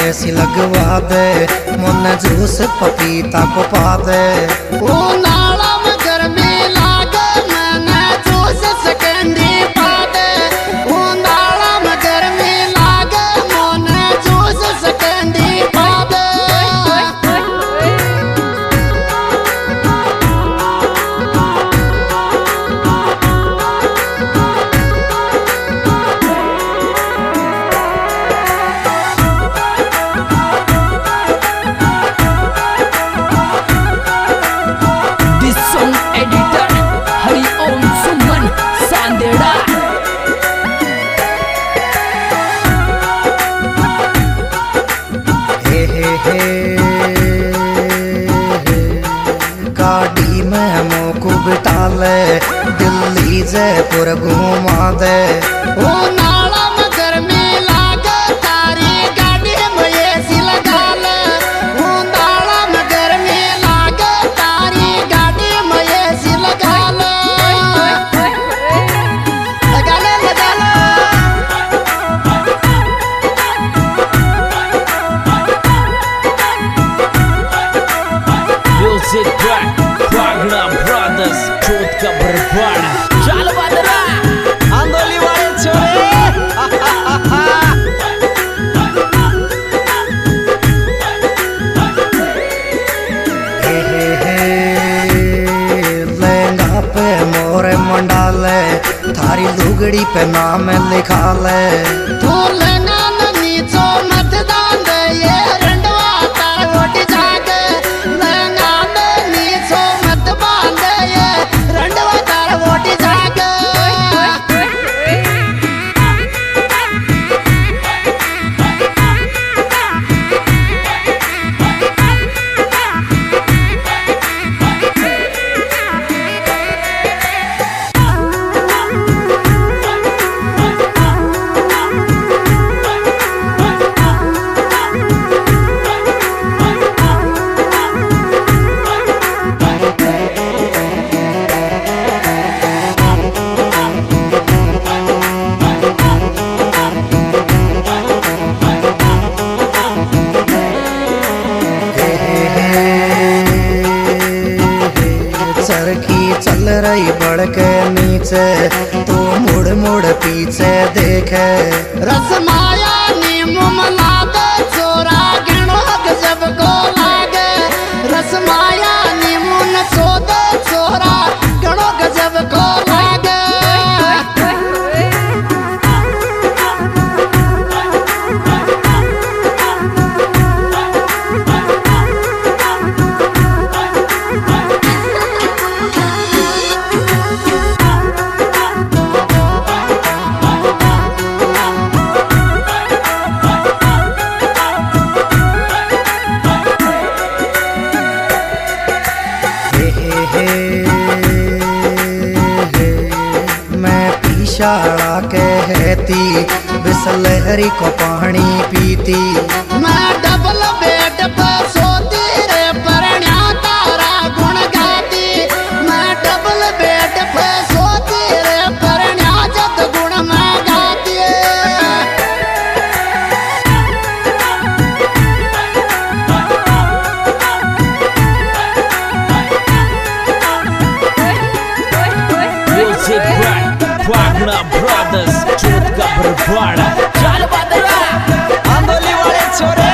ऐसी लगवा दे, मुन्ने जूस पपीता को पा दे। ओ नाला में गर्मी लागे मैंने जूस सकंडी पा दे। ओ नाला में गर्मी लागे मैंने जूस सकंडी पा दे। गाड़ी में मोको बिठा ले, दिल्ली जयपुर घुमा दे। ओ नाला में गर्मी लागे तारी गाड़ी में एसी लगा ले। ओ नाला में गर्मी लागे तारी गाड़ी में एसी लगा ले। लगा ले लगा ले। Music track, Wagner Brothers, चोट का बरपाड़ा। चल बदरा, आंदोली वाले छोरे। लहंगा पे मोरे मंडाले, थारी लुगड़ी पे नाम लिखा ले। तू लेना नीचो मत दान दे, ये रंडवा तार वोट जागे। लेना नीचो मत बांध दे, ये रंडवा तार वोट जागे। चरखी चल रही बढ़ के नीचे, तू मुड़ मुड़ पीछे देखे। रसमाया नीमू मला दे चोरा गिनो गजब को लागे। रसमाया नीमू न सो दे चोरा गिनो गजब को लागे। मैं पीछाड़ा के हेती, बिसलहरी को पानी पीती। मैं डबल बेड पे सोती रे परण्या तारा गुण गाती। मैं डबल बेड पे सोती रे परण्या जत गुण मैं गाती। Music track, Wagner Brothers, चोट का बरपाड़ा। चल बदरा, आंदोली वाले छोरे।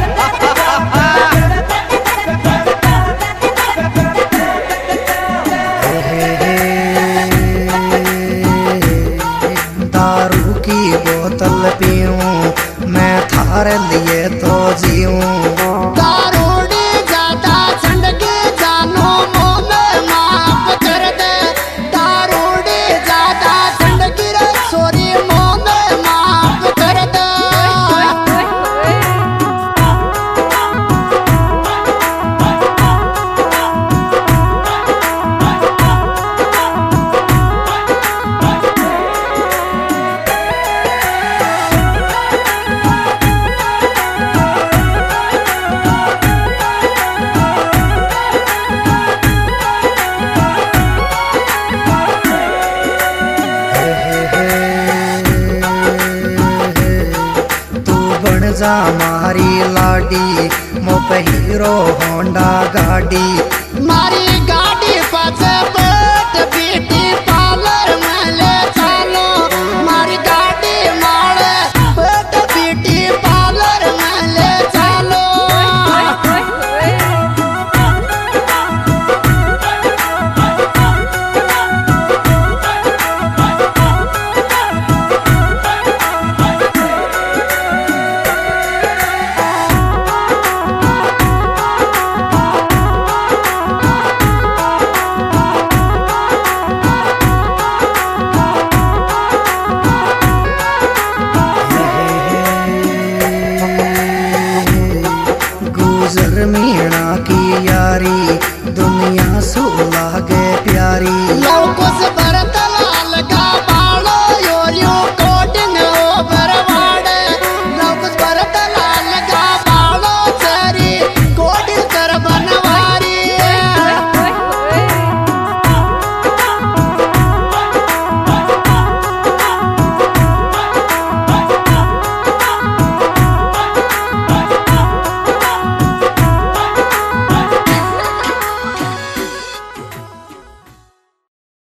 दारू की बोतल पीऊं, मैं थारे लिए तो जीऊं। दारूडी ज्यादा झंड के जानो मोने माफ कर दे। दारूडी ज्यादा झंड की रे सोरी मोने माफ कर दे। जा मारी गाड़ी मोप हीरो होंडा गाड़ी